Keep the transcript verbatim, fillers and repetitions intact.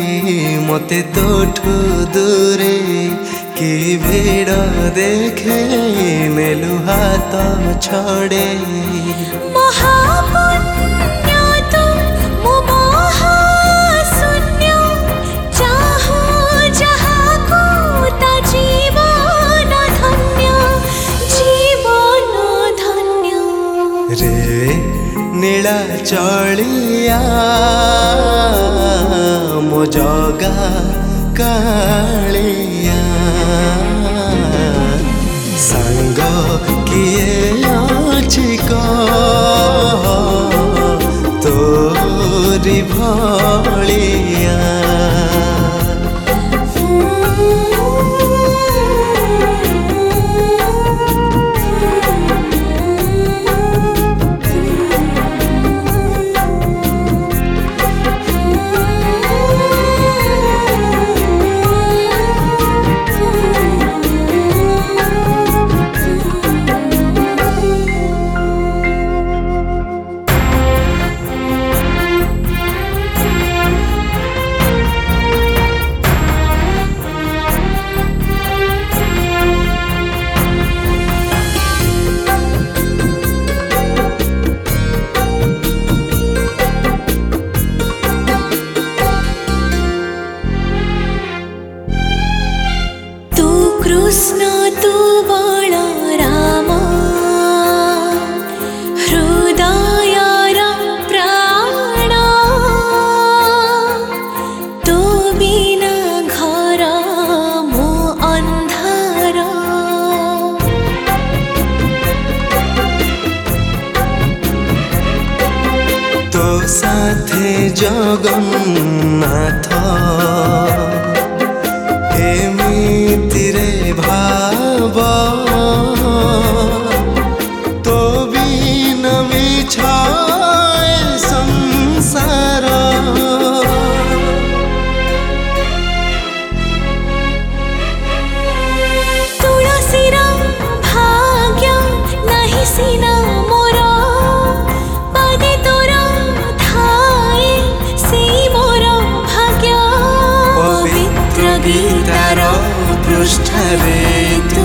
मते तोठू दूरे कि भीड़ देखे नेलु हाथ छड़े महापुण्य तो मो महाशून्य चाहो जहाँ को ता जीवन धन्य जीवन धन्य रे नीला चलिया मो जगा कालिया सांग किए अछि कह तोरी भलिया कृष्ण तू बल राम हृदय प्राण तो बिना घर मो अंधार तो साथे जगन्नाथ एमितिरे भाव तो बिन बिछाए संसार तुलसीर भाग्य नहीं सीना मोर पदे तोर थाए से मोर भाग्य पवित्र गीतार पृष्ठरे